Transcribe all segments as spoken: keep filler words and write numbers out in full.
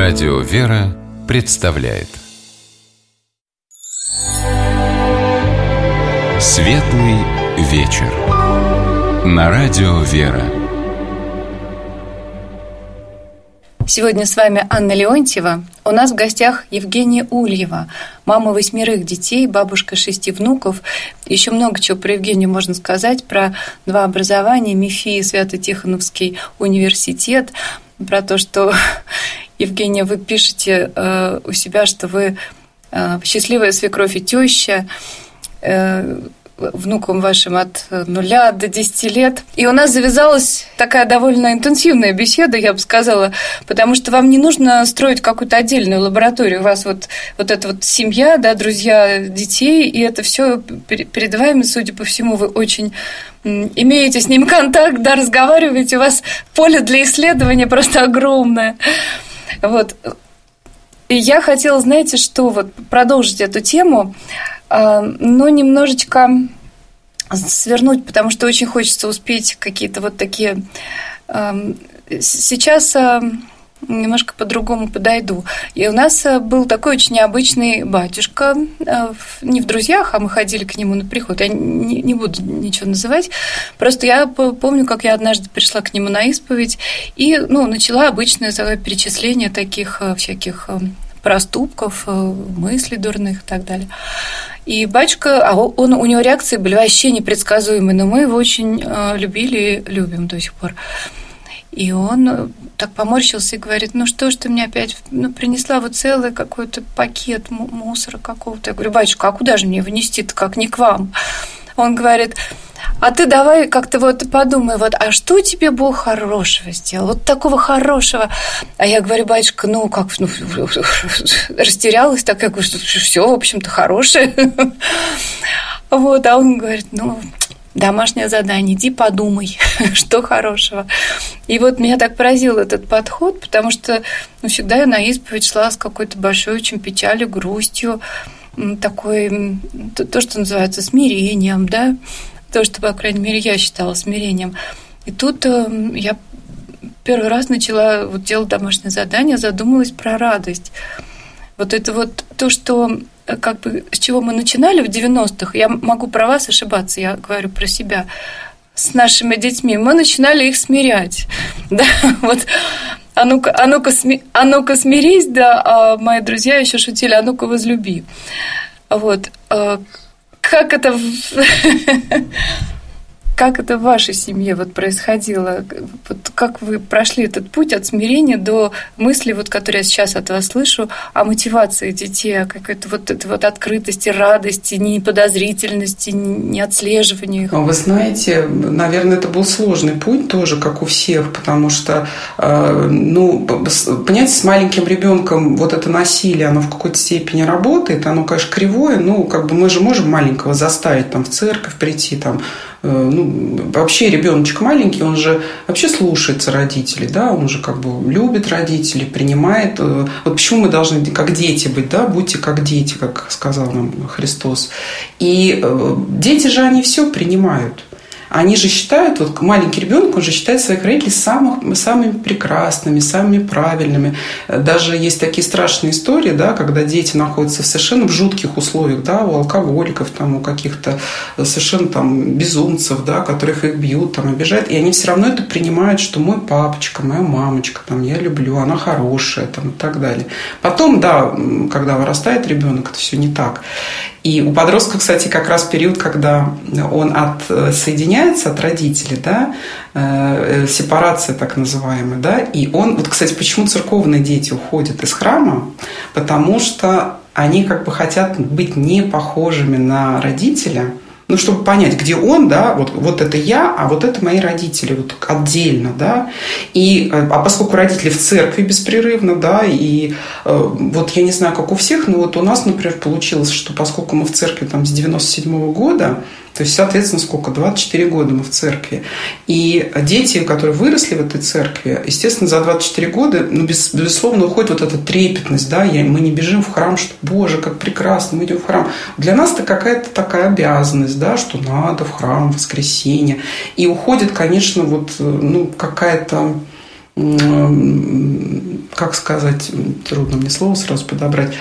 Радио «Вера» представляет Светлый вечер на Радио «Вера». Сегодня с вами Анна Леонтьева. У нас в гостях Евгения Ульева, мама восьмерых детей, бабушка шести внуков. Еще много чего про Евгению можно сказать, про два образования, МИФИ, Свято-Тихоновский университет, про то, что, Евгения, вы пишете э, у себя, что вы э, счастливая свекровь и теща, э, внукам вашим от нуля до десяти лет. И у нас завязалась такая довольно интенсивная беседа, я бы сказала, потому что вам не нужно строить какую-то отдельную лабораторию. У вас вот, вот эта вот семья, да, друзья детей, и это все перед вами, судя по всему, вы очень имеете с ним контакт, да, разговариваете, у вас поле для исследования просто огромное. Вот. И я хотела, знаете, что, вот продолжить эту тему, но немножечко свернуть, потому что очень хочется успеть какие-то вот такие... Сейчас немножко по-другому подойду. И у нас был такой очень необычный батюшка, не в друзьях, а мы ходили к нему на приход. Я не, не буду ничего называть, просто я помню, как я однажды пришла к нему на исповедь и, ну, начала обычное перечисление таких всяких проступков, мыслей дурных и так далее. И батюшка, а он, у него реакции были вообще непредсказуемые, но мы его очень любили и любим до сих пор. И он так поморщился и говорит: ну что ж ты мне опять, ну, принесла вот целый какой-то пакет мусора какого-то. Я говорю: батюшка, а куда же мне его нести-то, как не к вам? Он говорит: а ты давай как-то вот подумай, вот, а что тебе Бог хорошего сделал? Вот такого хорошего. А я говорю: батюшка, ну как, ну, растерялась так, я говорю, что все, в общем-то, хорошее. Вот, а он говорит: ну, домашнее задание, иди подумай, что хорошего. И вот меня так поразил этот подход, потому что, ну, всегда я на исповедь шла с какой-то большой очень печалью, грустью, такой, то, что называется смирением, да, то, что, по крайней мере, я считала смирением. И тут я первый раз начала вот делать домашнее задание, задумалась про радость. Вот это вот то, что, как бы, с чего мы начинали в девяностых, я могу про вас ошибаться, я говорю про себя, с нашими детьми, мы начинали их смирять. Да, вот, а ну-ка, а ну-ка, сми, а ну-ка смирись, да, а мои друзья еще шутили: а ну-ка возлюби. Вот. Как это, как это в вашей семье вот происходило? Вот как вы прошли этот путь от смирения до мысли, вот, которые я сейчас от вас слышу, о мотивации детей, о какой-то вот этой вот открытости, радости, неподозрительности, не отслеживании их? Вы знаете, наверное, это был сложный путь тоже, как у всех, потому что, ну, понимаете, с маленьким ребенком вот это насилие, оно в какой-то степени работает, оно, конечно, кривое, ну, как бы мы же можем маленького заставить там в церковь прийти, там, ну, вообще ребеночек маленький, он же вообще слушается родителей, да, он же как бы любит родителей, принимает. Вот почему мы должны как дети быть, да, будьте как дети, как сказал нам Христос. И дети же, они все принимают. Они же считают, вот маленький ребенок, он же считает своих родителей самых, самыми прекрасными, самыми правильными. Даже есть такие страшные истории, да, когда дети находятся в совершенно в жутких условиях, да, у алкоголиков, там, у каких-то совершенно там безумцев, да, которых их бьют, там, обижают, и они все равно это принимают, что мой папочка, моя мамочка, там, я люблю, она хорошая, там, и так далее. Потом, да, когда вырастает ребенок, это все не так. И у подростка, кстати, как раз период, когда он отсоединяется от родителей, да, э, сепарация так называемая, да, и он, вот, кстати, почему церковные дети уходят из храма? Потому что они как бы хотят быть не похожими на родителя, ну, чтобы понять, где он, да, вот, вот это я, а вот это мои родители, вот отдельно, да, и, а поскольку родители в церкви беспрерывно, да, и э, вот я не знаю, как у всех, но вот у нас, например, получилось, что поскольку мы в церкви там с девяносто седьмого года, то есть, соответственно, сколько? двадцать четыре года мы в церкви. И дети, которые выросли в этой церкви, естественно, за двадцать четыре года, ну, без, безусловно, уходит вот эта трепетность, да, я, мы не бежим в храм, что, Боже, как прекрасно, мы идем в храм. Для нас это какая-то такая обязанность, да, что надо в храм в воскресенье. И уходит, конечно, вот, ну, какая-то как сказать, трудно мне слово сразу подобрать,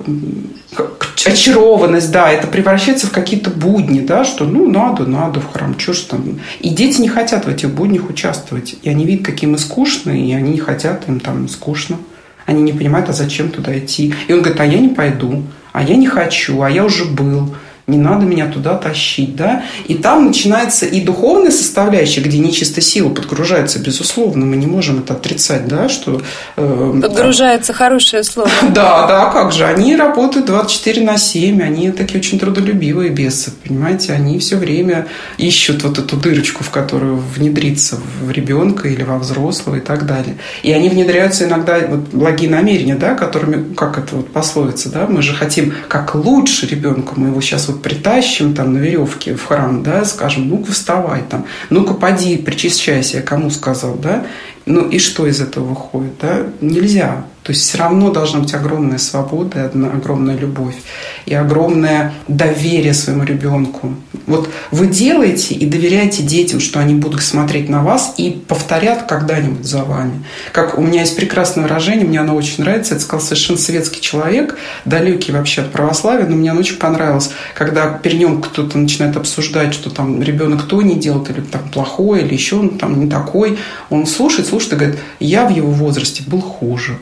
очарованность, да, это превращается в какие-то будни, да, что ну надо, надо в храм, что ж там. И дети не хотят в этих буднях участвовать. И они видят, какие мы скучные, и они не хотят, им там скучно. Они не понимают, а зачем туда идти. И он говорит, а я не пойду, а я не хочу, а я уже был. Не надо меня туда тащить, да. И там начинается и духовная составляющая, где нечистая сила подгружается, безусловно, мы не можем это отрицать, да, что... Э, подгружается, да. Хорошее слово. Да, да, как же, они работают двадцать четыре на семь, они такие очень трудолюбивые бесы, понимаете, они все время ищут вот эту дырочку, в которую внедриться в ребенка или во взрослого и так далее. И они внедряются иногда, вот благие намерения, да, которыми, как это вот пословица, да, мы же хотим как лучше ребенка, мы его сейчас вот притащим там на веревке в храм, да, скажем, ну-ка вставай там, ну-ка поди, причащайся, я кому сказал, да, ну и что из этого выходит, да, нельзя. То есть все равно должна быть огромная свобода, огромная любовь и огромное доверие своему ребенку. Вот вы делаете и доверяете детям, что они будут смотреть на вас и повторят когда-нибудь за вами. Как у меня есть прекрасное выражение, мне оно очень нравится, это сказал совершенно светский человек, далекий вообще от православия, но мне оно очень понравилось, когда перед ним кто-то начинает обсуждать, что там ребенок то не делает, или там плохое, или еще он там не такой, он слушает, слушает и говорит, я в его возрасте был хуже.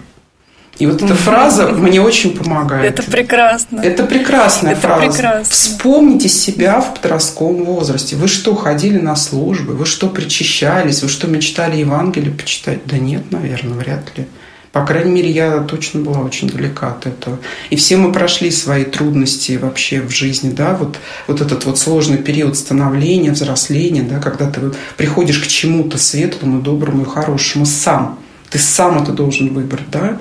И вот эта фраза мне очень помогает. Это прекрасно. Это прекрасная Это фраза. Прекрасно. Вспомните себя в подростковом возрасте. Вы что, ходили на службы? Вы что, причащались? Вы что, мечтали Евангелие почитать? Да нет, наверное, вряд ли. По крайней мере, я точно была очень далека от этого. И все мы прошли свои трудности вообще в жизни, да, вот, вот этот вот сложный период становления, взросления, да, когда ты приходишь к чему-то светлому, доброму и хорошему сам. Ты сам это должен выбрать, да.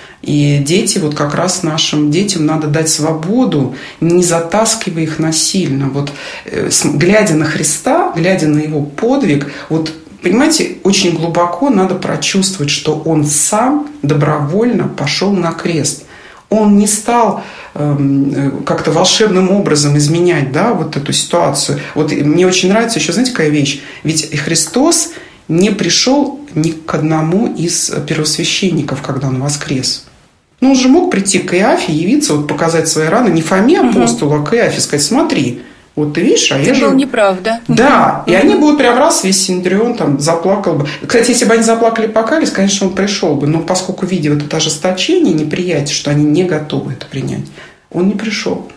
И дети, вот как раз нашим детям надо дать свободу, не затаскивая их насильно. Вот глядя на Христа, глядя на Его подвиг, вот понимаете, очень глубоко надо прочувствовать, что Он сам добровольно пошел на крест. Он не стал э, как-то волшебным образом изменять, да, вот эту ситуацию. Вот мне очень нравится еще, знаете, какая вещь? Ведь Христос не пришел ни к одному из первосвященников, когда Он воскрес. Ну, он же мог прийти к Каиафе, явиться, вот, показать свои раны, не Фоме апостолу, а Каиафе, сказать, смотри, вот ты видишь, а Ты я же... был неправ, да? Да, и они будут прям раз, весь Синедрион там заплакал бы. Кстати, если бы они заплакали, покались, конечно, он пришел бы, но поскольку видел это ожесточение, неприятие, что они не готовы это принять, он не пришел.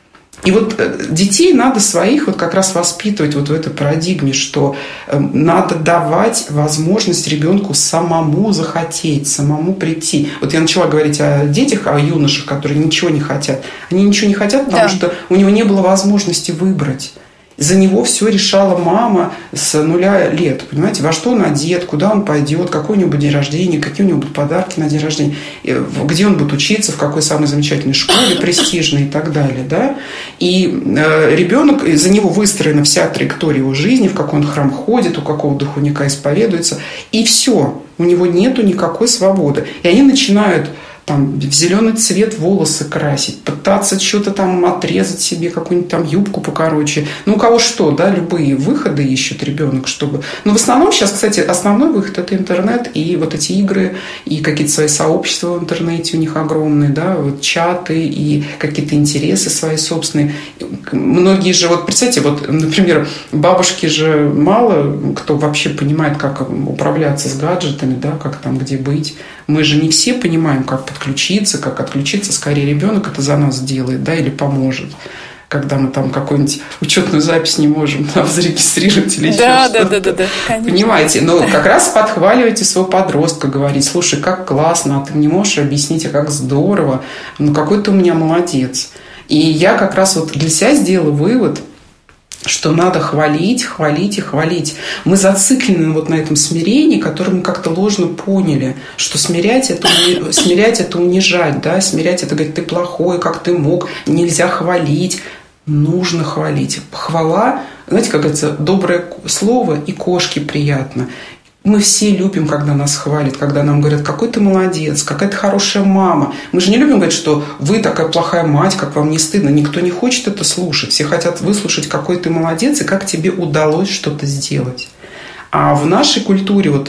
И вот детей надо своих вот как раз воспитывать вот в этой парадигме, что надо давать возможность ребенку самому захотеть, самому прийти. Вот я начала говорить о детях, о юношах, которые ничего не хотят. Они ничего не хотят, потому да. что у него не было возможности выбрать. За него все решала мама с нуля лет. Понимаете, во что он одет, куда он пойдет, какой у него будет день рождения, какие у него будут подарки на день рождения, где он будет учиться, в какой самой замечательной школе, престижной и так далее. Да? И э, ребенок, за него выстроена вся траектория его жизни, в какой он храм ходит, у какого духовника исповедуется. И все. У него нету никакой свободы. И они начинают там, в зеленый цвет волосы красить, пытаться что-то там отрезать себе, какую-нибудь там юбку покороче. Ну, у кого что, да, любые выходы ищет ребенок, чтобы... Но в основном сейчас, кстати, основной выход – это интернет и вот эти игры, и какие-то свои сообщества в интернете у них огромные, да, вот чаты и какие-то интересы свои собственные. Многие же, вот представьте, вот, например, бабушки же мало кто вообще понимает, как управляться с гаджетами, да, как там, где быть. Мы же не все понимаем, как подключиться, как отключиться. Скорее, ребенок это за нас делает, да, или поможет. Когда мы там какую-нибудь учетную запись не можем там зарегистрировать или да, еще да, что-то. Да, да, да, конечно. Понимаете? Но как раз подхваливайте своего подростка, говорить, слушай, как классно, а ты мне можешь объяснить, а как здорово, ну какой ты у меня молодец. И я как раз вот для себя сделала вывод, что надо хвалить, хвалить и хвалить. Мы зациклены вот на этом смирении, которое мы как-то ложно поняли, что смирять это, смирять это унижать, да? Смирять это говорить, ты плохой, как ты мог, нельзя хвалить. Нужно хвалить. Похвала, знаете, как говорится, доброе слово и кошке приятно. Мы все любим, когда нас хвалят, когда нам говорят, какой ты молодец, какая ты хорошая мама. Мы же не любим говорить, что вы такая плохая мать, как вам не стыдно. Никто не хочет это слушать. Все хотят выслушать, какой ты молодец и как тебе удалось что-то сделать. А в нашей культуре вот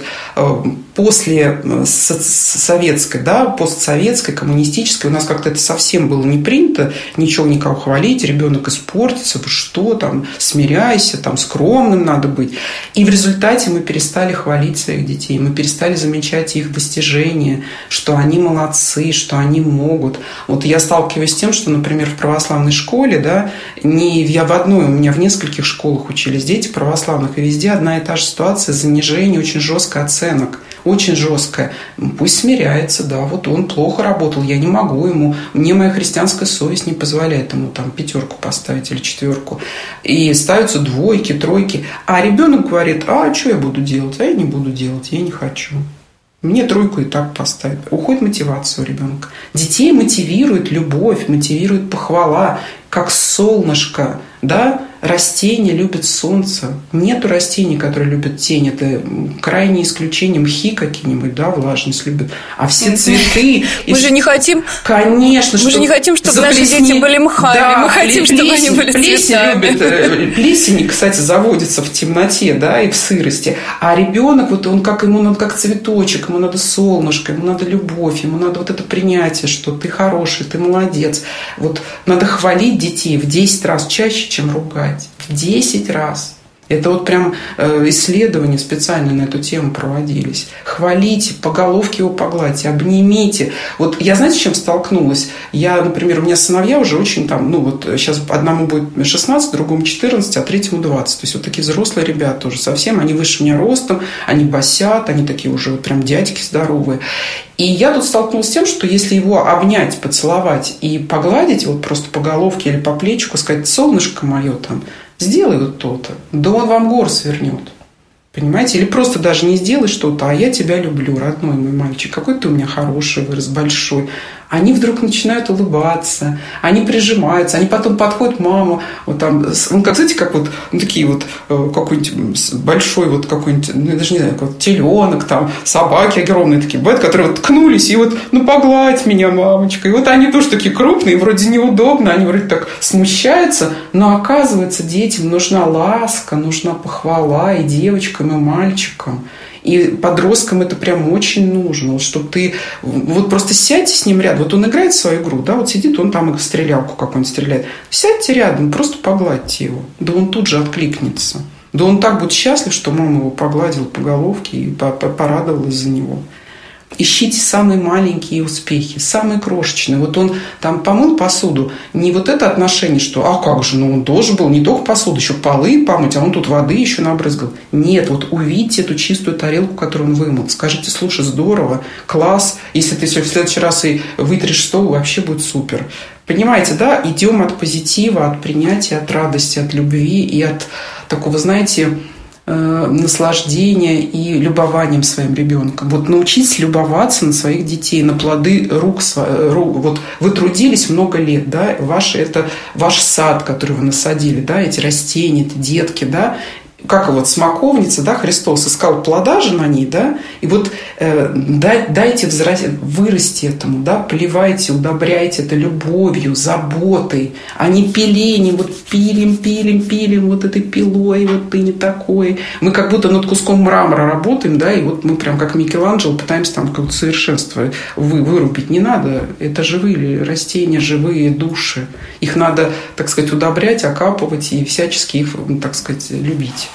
после советской, да, постсоветской, коммунистической у нас как-то это совсем было не принято, ничего никого хвалить, ребенок испортится, вы что, там, смиряйся, там, скромным надо быть. И в результате мы перестали хвалить своих детей, мы перестали замечать их достижения, что они молодцы, что они могут. Вот я сталкиваюсь с тем, что, например, в православной школе, да, не я в одной, у меня в нескольких школах учились дети православных, и везде одна и та же ситуация, занижение очень жесткое оценок. Очень жесткая. Пусть смиряется, да, вот он плохо работал, я не могу ему, мне моя христианская совесть не позволяет ему там пятерку поставить или четверку. И ставятся двойки, тройки. А ребенок говорит, а что я буду делать? А я не буду делать, я не хочу. Мне тройку и так поставят. Уходит мотивация у ребенка. Детей мотивирует любовь, мотивирует похвала, как солнышко, да? Растения любят солнце. Нету растений, которые любят тень. Это крайнее исключение. Мхи какие-нибудь, да, влажность любят. А все цветы... Мы же не хотим... Конечно. Мы же не хотим, чтобы наши дети были мхами. Да, мы хотим, плесень, чтобы они были плесень любит. Плесень, кстати, заводится в темноте, да, и в сырости. А ребенок, вот он как, ему надо как цветочек, ему надо солнышко, ему надо любовь, ему надо вот это принятие, что ты хороший, ты молодец. Вот надо хвалить детей в десять раз чаще, чем ругать. В десять раз. Это вот прям исследования специально на эту тему проводились. Хвалите, по головке его погладьте, обнимите. Вот я, знаете, с чем столкнулась? Я, например, у меня сыновья уже очень там, ну вот сейчас одному будет шестнадцать, другому четырнадцать, а третьему двадцать. То есть вот такие взрослые ребята уже совсем. Они выше меня ростом, они басят, они такие уже вот прям дядьки здоровые. И я тут столкнулась с тем, что если его обнять, поцеловать и погладить вот просто по головке или по плечику, сказать, солнышко мое там, сделай вот то-то, да он вам горы свернет. Понимаете? Или просто даже не сделай что-то, а я тебя люблю, родной мой мальчик, какой ты у меня хороший вырос, большой. Они вдруг начинают улыбаться, они прижимаются, они потом подходят к маму, вот там, ну, как, знаете, как вот ну, такие вот какой-нибудь большой вот какой-нибудь, ну, я даже не знаю, как вот теленок, там, собаки огромные такие бывают, которые вот ткнулись, и вот, ну, погладь меня, мамочка. И вот они тоже такие крупные, вроде неудобно, они вроде так смущаются, но оказывается, детям нужна ласка, нужна похвала и девочкам, и мальчикам. И подросткам это прям очень нужно, вот, чтобы ты вот просто сядьте с ним рядом. Вот он играет в свою игру, да, вот сидит, он там в стрелялку какую-нибудь стреляет. Сядьте рядом, просто погладьте его. Да он тут же откликнется. Да он так будет счастлив, что мама его погладила по головке и порадовалась за него. Ищите самые маленькие успехи, самые крошечные. Вот он там помыл посуду, не вот это отношение, что а как же, ну он должен был не только посуду, еще полы помыть, а он тут воды еще набрызгал. Нет, вот увидите эту чистую тарелку, которую он вымыл. Скажите, слушай, здорово, класс. Если ты в следующий раз и вытрешь стол, вообще будет супер. Понимаете, да? Идем от позитива, от принятия, от радости, от любви и от такого, знаете, наслаждения и любованием своим ребенком. Вот научитесь любоваться на своих детей, на плоды рук. Вот вы трудились много лет, да, ваш, это ваш сад, который вы насадили, да, эти растения, эти детки, да, как вот смоковница, да, Христос искал плода же на ней, да, и вот э, дай, дайте взрасти, вырасти этому, да, поливайте, удобряйте это любовью, заботой, а не пилением, вот пилим, пилим, пилим вот этой пилой, вот ты не такой. Мы как будто над куском мрамора работаем, да, и вот мы прям как Микеланджело пытаемся там какое-то совершенство вы, вырубить. Не надо, это живые растения, живые души. Их надо, так сказать, удобрять, окапывать и всячески их, так сказать, любить.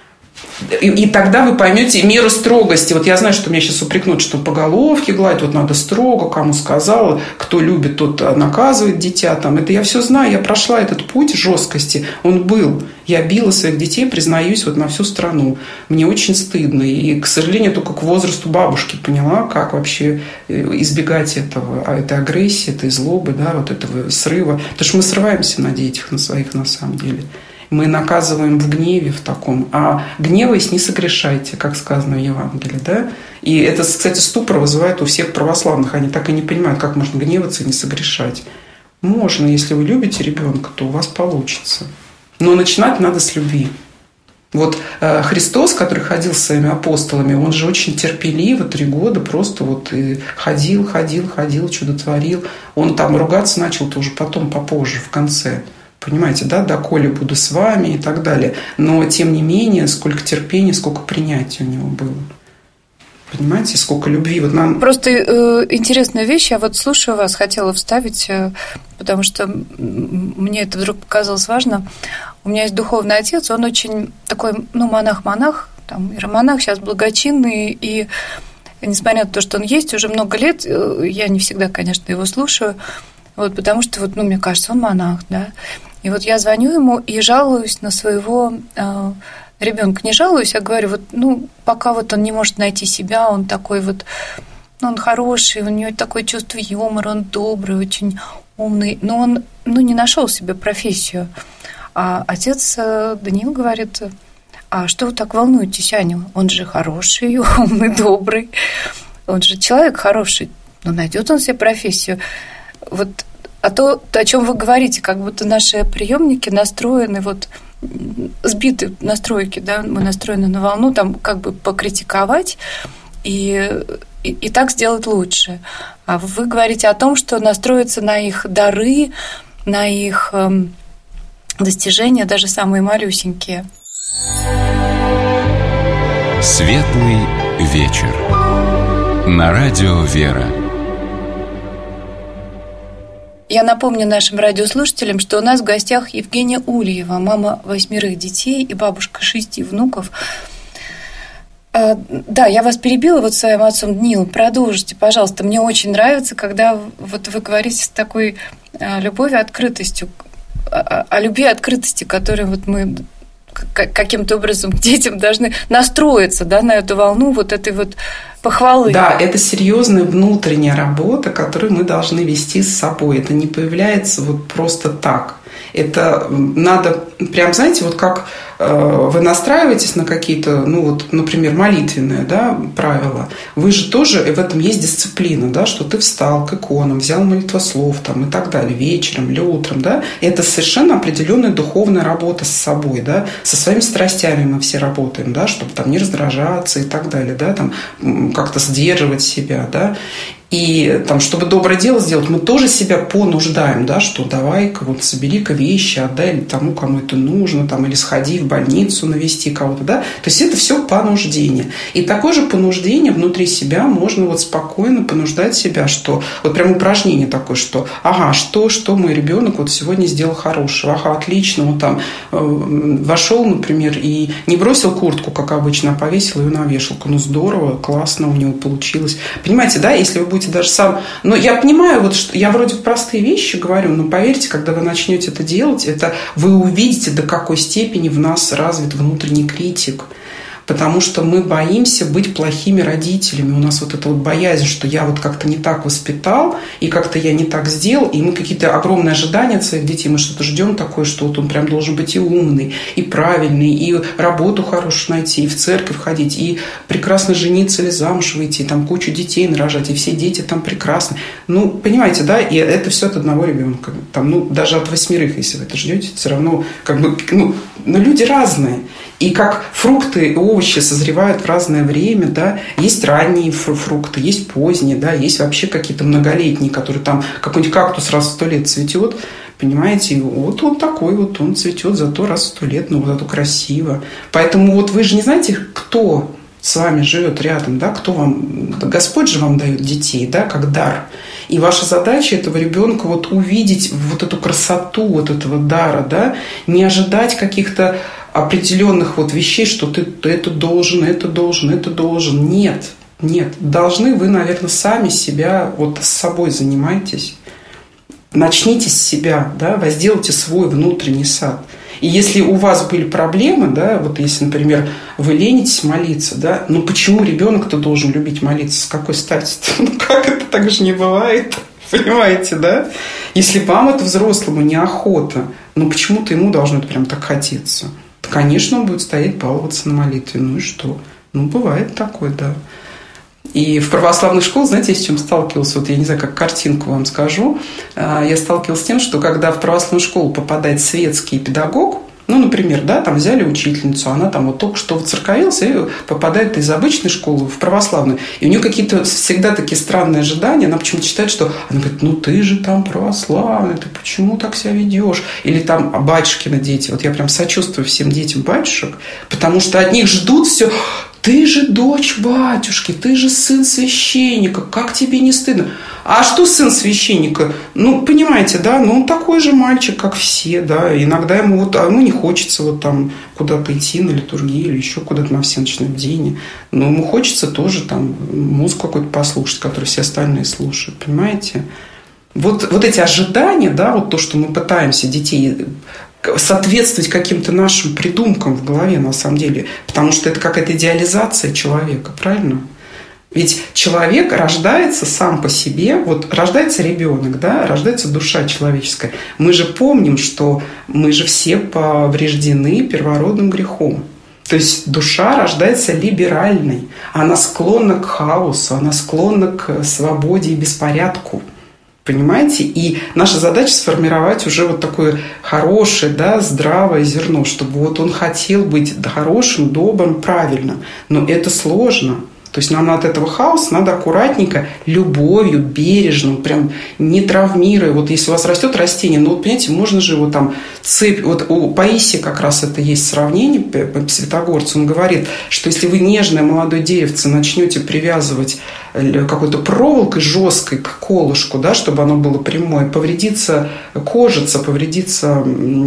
И, и тогда вы поймете меру строгости. Вот я знаю, что меня сейчас упрекнут, что по головке гладить, вот надо строго, кому сказала, кто любит, тот наказывает дитя. Там. Это я все знаю, я прошла этот путь жесткости, он был. Я била своих детей, признаюсь, вот на всю страну. Мне очень стыдно. И, к сожалению, только к возрасту бабушки поняла, как вообще избегать этого, этой агрессии, этой злобы, да, вот этого срыва. Потому что мы срываемся на детях, на своих на самом деле. Мы наказываем в гневе в таком. А гневаясь, не согрешайте, как сказано в Евангелии. Да? И это, кстати, ступор вызывает у всех православных. Они так и не понимают, как можно гневаться и не согрешать. Можно, если вы любите ребенка, то у вас получится. Но начинать надо с любви. Вот э, Христос, который ходил с своими апостолами, он же очень терпеливо, три года просто вот и ходил, ходил, ходил, чудотворил. Он там ругаться начал тоже потом, попозже, в конце. Понимаете, да, доколе буду с вами и так далее. Но, тем не менее, сколько терпения, сколько принятия у него было. Понимаете, сколько любви. Вот нам... Просто э, интересная вещь, я вот слушаю вас, хотела вставить, э, потому что мне это вдруг показалось важно. У меня есть духовный отец, он очень такой, ну, монах-монах, там, иеромонах, сейчас благочинный, и несмотря на то, что он есть уже много лет, я не всегда, конечно, его слушаю, вот, потому что, вот, ну, мне кажется, он монах, да. И вот я звоню ему и жалуюсь на своего э, ребенка. Не жалуюсь, а говорю, вот, ну, пока вот он не может найти себя, он такой вот, ну, он хороший, у него такое чувство юмора, он добрый, очень умный, но он, ну, не нашел себе профессию. А отец Даниил говорит: а что вы так волнуетесь, Аня? Он же хороший, умный, добрый, он же человек хороший, но найдет он себе профессию. Вот, а то, о чем вы говорите, как будто наши приемники настроены, вот, сбиты настройки, да, мы настроены на волну, там, как бы покритиковать и, и, и так сделать лучше. А вы говорите о том, что настроиться на их дары, на их эм, достижения, даже самые малюсенькие. Светлый вечер. На радио «Вера». Я напомню нашим радиослушателям, что у нас в гостях Евгения Ульева, мама восьмерых детей и бабушка шести внуков. Да, я вас перебила вот своим отцом Даниилом. Продолжите, пожалуйста. Мне очень нравится, когда вот вы говорите с такой любовью, открытостью, о любви и открытости, которой вот мы каким-то образом к детям должны настроиться, да, на эту волну вот этой вот похвалы. Да, это серьезная внутренняя работа, которую мы должны вести с собой. Это не появляется вот просто так. Это надо, прям, знаете, вот как э, вы настраиваетесь на какие-то, ну вот, например, молитвенные, да, правила, вы же тоже, в этом есть дисциплина, да, что ты встал к иконам, взял молитвослов там, и так далее, вечером или утром, да, это совершенно определенная духовная работа с собой, да, со своими страстями мы все работаем, да, чтобы там не раздражаться и так далее, да, там как-то сдерживать себя, да. И там, чтобы доброе дело сделать, мы тоже себя понуждаем, да, что давай-ка вот собери-ка вещи, отдай тому, кому это нужно, там, или сходи в больницу навести кого-то, да. То есть это все понуждение. И такое же понуждение внутри себя можно вот спокойно понуждать себя, что вот прям упражнение такое, что ага, что, что мой ребенок вот сегодня сделал хорошего, ага, отлично, он там э, вошел, например, и не бросил куртку, как обычно, а повесил ее на вешалку. Ну здорово, классно у него получилось. Понимаете, да, если вы будете даже сам... Но я понимаю, вот, что я вроде простые вещи говорю, но поверьте, когда вы начнете это делать, это вы увидите, до какой степени в нас развит внутренний критик. Потому что мы боимся быть плохими родителями. У нас вот эта вот боязнь, что я вот как-то не так воспитал, и как-то я не так сделал, и мы какие-то огромные ожидания от своих детей, мы что-то ждем такое, что вот он прям должен быть и умный, и правильный, и работу хорошую найти, и в церковь ходить, и прекрасно жениться или замуж выйти, и там кучу детей нарожать, и все дети там прекрасны. Ну, понимаете, да, и это все от одного ребенка. Там, ну, даже от восьмерых, если вы это ждете, все равно как бы, ну, но люди разные. И как фрукты и овощи созревают в разное время, да, есть ранние фрукты, есть поздние, да, есть вообще какие-то многолетние, которые там какой-нибудь кактус раз в сто лет цветет, понимаете, и вот он такой вот, он цветет зато раз в сто лет, но зато красиво. Поэтому вот вы же не знаете, кто с вами живет рядом, да, кто вам, Господь же вам дает детей, да, как дар. И ваша задача этого ребенка вот увидеть вот эту красоту вот этого дара, да, не ожидать каких-то определенных вот вещей, что ты это должен, это должен, это должен. Нет, нет. Должны вы, наверное, сами себя, вот с собой занимайтесь. Начните с себя, да, возделайте свой внутренний сад. И если у вас были проблемы, да, вот если, например, вы ленитесь молиться, да, ну почему ребенок-то должен любить молиться? С какой стати-то? Ну как это, так же не бывает? Понимаете, да? Если вам это взрослому неохота, ну почему-то ему должно это прям так хотеться. Конечно, он будет стоять, баловаться на молитве. Ну и что? Ну, бывает такое, да. И в православных школах, знаете, я с чем сталкивалась? Вот я не знаю, как картинку вам скажу. Я сталкивалась с тем, что когда в православную школу попадает светский педагог, Ну, например, да, там взяли учительницу, она там вот только что воцерковилась и попадает из обычной школы в православную. И у нее какие-то всегда такие странные ожидания. Она почему-то считает, что... Она говорит, ну, ты же там православный, ты почему так себя ведешь? Или там батюшкины дети. Вот я прям сочувствую всем детям батюшек, потому что от них ждут все... Ты же дочь батюшки, ты же сын священника, как тебе не стыдно? А что сын священника? Ну, понимаете, да, ну, он такой же мальчик, как все, да, иногда ему вот, а ему не хочется вот там куда-то идти на литургию или еще куда-то на всеночное бдение, но ему хочется тоже там музыку какую-то послушать, которую все остальные слушают, понимаете? Вот, вот эти ожидания, да, вот то, что мы пытаемся детей... соответствовать каким-то нашим придумкам в голове, на самом деле. Потому что это какая-то идеализация человека, правильно? Ведь человек рождается сам по себе, вот рождается ребенок, да, рождается душа человеческая. Мы же помним, что мы же все повреждены первородным грехом. То есть душа рождается либеральной. Она склонна к хаосу, она склонна к свободе и беспорядку. Понимаете? И наша задача сформировать уже вот такое хорошее, да, здравое зерно, чтобы вот он хотел быть хорошим, добрым, правильным. Но это сложно. То есть нам от этого хаоса надо аккуратненько, любовью, бережно, прям не травмируя. Вот если у вас растет растение, ну вот понимаете, можно же его там цепь. Вот у Паисия как раз это есть сравнение, Святогорцу. Он говорит, что если вы нежное молодое деревце начнете привязывать какой-то проволокой жесткой к колышку, да, чтобы оно было прямое, повредится кожица, повредится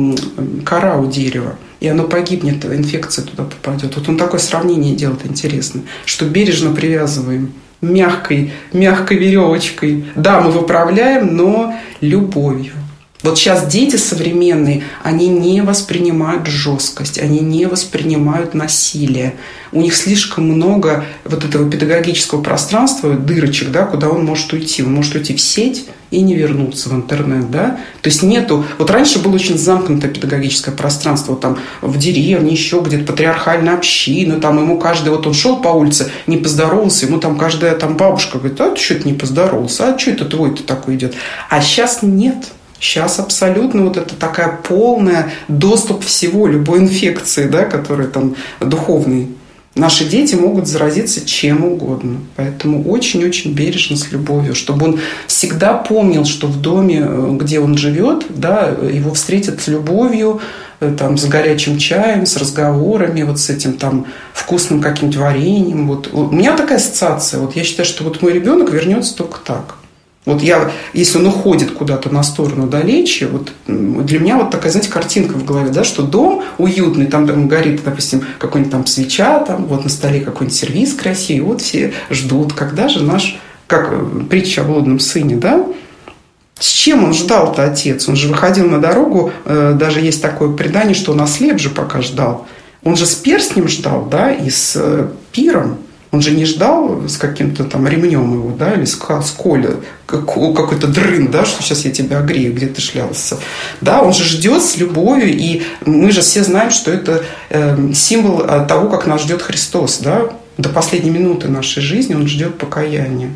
кора у дерева. И оно погибнет, инфекция туда попадет. Вот он такое сравнение делает интересное, что бережно привязываем мягкой, мягкой веревочкой. Да, мы выправляем, но любовью. Вот сейчас дети современные, они не воспринимают жесткость, они не воспринимают насилие. У них слишком много вот этого педагогического пространства, дырочек, да, куда он может уйти. Он может уйти в сеть и не вернуться в интернет. Да? То есть нету... Вот раньше было очень замкнутое педагогическое пространство. Вот там в деревне еще где-то патриархальная община. Там ему каждый... Вот он шел по улице, не поздоровался. Ему там каждая там бабушка говорит, а ты что-то не поздоровался? А что это твой-то такой идет? А сейчас нет. Сейчас абсолютно вот это такая полная доступ всего, любой инфекции, да, которая там духовной. Наши дети могут заразиться чем угодно. Поэтому очень-очень бережно, с любовью, чтобы он всегда помнил, что в доме, где он живет, да, его встретят с любовью, там, с горячим чаем, с разговорами, вот с этим там вкусным каким-то вареньем. Вот. У меня такая ассоциация. Вот я считаю, что вот мой ребенок вернется только так. Вот я, если он уходит куда-то на сторону далече, вот для меня вот такая, знаете, картинка в голове, да, что дом уютный, там, там горит, допустим, какой-нибудь там свеча, там вот на столе какой-нибудь сервиз красивый, вот все ждут, когда же наш, как притча о блудном сыне, да, с чем он ждал-то отец? Он же выходил на дорогу, даже есть такое предание, что он ослеп же пока ждал. Он же с перстнем ждал, да, и с пиром. Он же не ждал с каким-то там ремнем его, да, или с, с колем, какой-то дрын, да, что сейчас я тебя огрею, где ты шлялся. Да, он же ждет с любовью, и мы же все знаем, что это э, символ того, как нас ждет Христос, да, до последней минуты нашей жизни он ждет покаяния.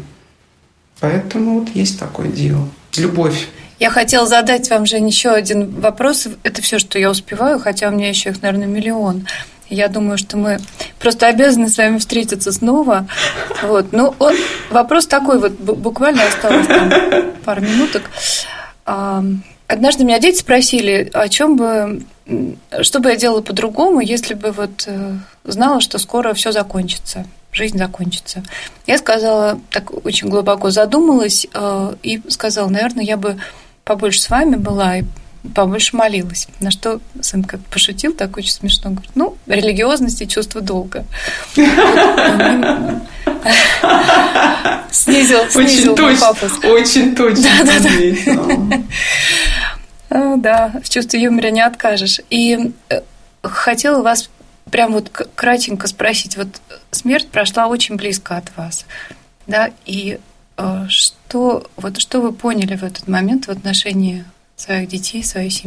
Поэтому вот есть такое дело. Любовь. Я хотела задать вам, Жень, еще один вопрос. Это все, что я успеваю, хотя у меня еще их, наверное, миллион. Я думаю, что мы просто обязаны с вами встретиться снова. Вот. Ну, он, вопрос такой, вот буквально осталось там пару минуток. Однажды меня дети спросили, о чем бы, что бы я делала по-другому, если бы вот знала, что скоро все закончится, жизнь закончится. Я сказала, так очень глубоко задумалась и сказала, наверное, я бы побольше с вами была и побольше молилась. На что сын как пошутил, так очень смешно. Говорит, ну, религиозность и чувство долга. Снизил, снизил пафос. Очень точно. Да, в чувстве юмора не откажешь. И хотела вас прям вот кратенько спросить. Вот смерть прошла очень близко от вас. Да, и что, вот что вы поняли в этот момент в отношении своих детей, своей семьи?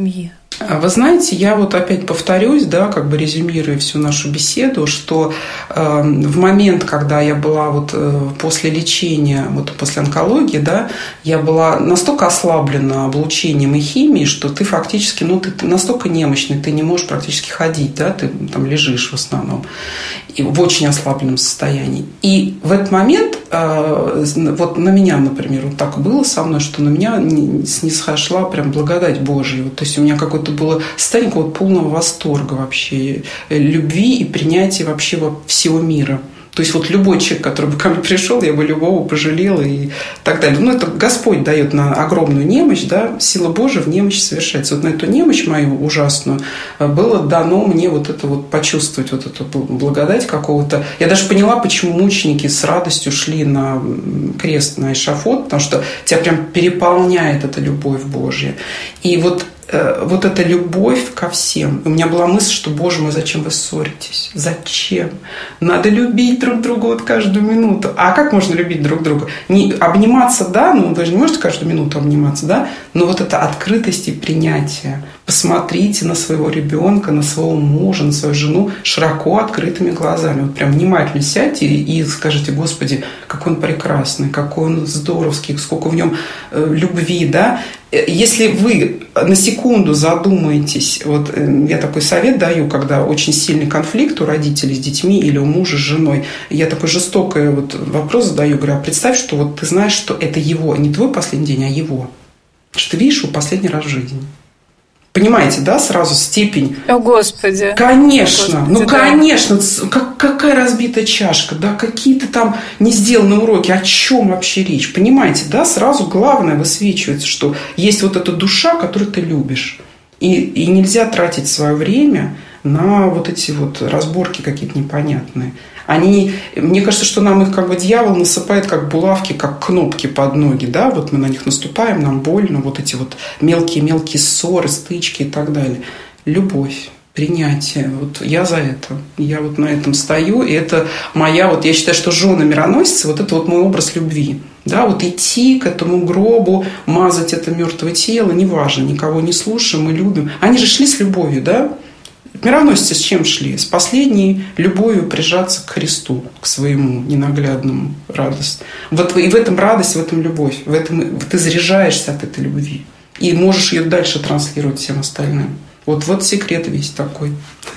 Вы знаете, я вот опять повторюсь, да, как бы резюмируя всю нашу беседу, что э, в момент, когда я была вот э, после лечения, вот после онкологии, да, я была настолько ослаблена облучением и химией, что ты фактически, ну, ты, ты настолько немощный, ты не можешь практически ходить, да, ты там лежишь в основном, и в очень ослабленном состоянии. И в этот момент э, вот на меня, например, вот так было со мной, что на меня снисхошла прям благодать Божия. Вот, то есть у меня какое-то было состояние какого-то полного восторга вообще, любви и принятия вообще всего мира. То есть вот любой человек, который бы ко мне пришел, я бы любого пожалела и так далее. Ну, это Господь дает на огромную немощь, да, сила Божия в немощи совершается. Вот на эту немощь мою ужасную было дано мне вот это вот почувствовать, вот эту благодать какого-то. Я даже поняла, почему мученики с радостью шли на крест, на эшафот, потому что тебя прям переполняет эта любовь Божья. И вот вот эта любовь ко всем. У меня была мысль, что, Боже мой, зачем вы ссоритесь? Зачем? Надо любить друг друга вот каждую минуту. А как можно любить друг друга? Не обниматься, да, ну вы же не можете каждую минуту обниматься, да, но вот эта открытость и принятие. Посмотрите на своего ребенка, на своего мужа, на свою жену широко открытыми глазами. Вот прям внимательно сядьте и скажите: Господи, какой он прекрасный, какой он здоровский, сколько в нем любви, да. Если вы на секунду задумаетесь, вот я такой совет даю, когда очень сильный конфликт у родителей с детьми или у мужа с женой, я такой жестокий вот вопрос задаю, говорю: а представь, что вот ты знаешь, что это его, не твой последний день, а его. Что ты видишь его последний раз в жизни. Понимаете, да, сразу степень? О, Господи! Конечно, О, Господи, ну, да. конечно, как, какая разбитая чашка, да, какие-то там не сделанные уроки, о чем вообще речь, понимаете, да, сразу главное высвечивается, что есть вот эта душа, которую ты любишь, и, и нельзя тратить свое время на вот эти вот разборки какие-то непонятные. Они, мне кажется, что нам их как бы дьявол насыпает как булавки, как кнопки под ноги, да, вот мы на них наступаем, нам больно, вот эти вот мелкие-мелкие ссоры, стычки и так далее. Любовь, принятие, вот я за это, я вот на этом стою, и это моя, вот я считаю, что жены мироносицы, вот это вот мой образ любви, да, вот идти к этому гробу, мазать это мертвое тело, неважно, никого не слушаем, мы любим, они же шли с любовью, да. Мироносицы с чем шли? С последней любовью прижаться к Христу, к своему ненаглядному радость. Вот и в этом радость, в этом любовь, в этом ты заряжаешься от этой любви и можешь ее дальше транслировать всем остальным. Вот, вот секрет весь такой.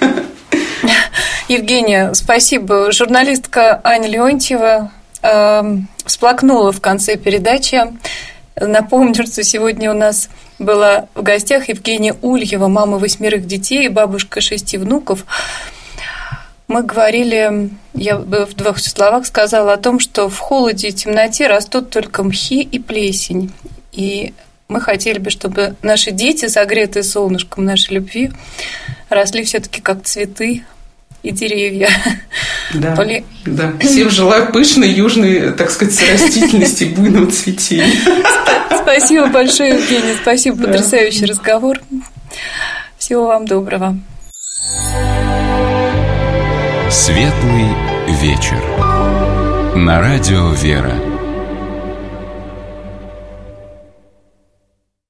Евгения, спасибо. Журналистка Аня Леонтьева э, всплакнула в конце передачи. Напомню, что сегодня у нас была в гостях Евгения Ульева, мама восьмерых детей и бабушка шести внуков. Мы говорили, я бы в двух словах сказала о том, что в холоде и темноте растут только мхи и плесень. И мы хотели бы, чтобы наши дети, согретые солнышком нашей любви, росли все-таки как цветы и деревья. Да, Поли... да. Всем желаю пышной южной, так сказать, растительности, буйного цветения. Спасибо большое, Евгения. Спасибо, да. Потрясающий разговор. Всего вам доброго. Светлый вечер. На радио «Вера».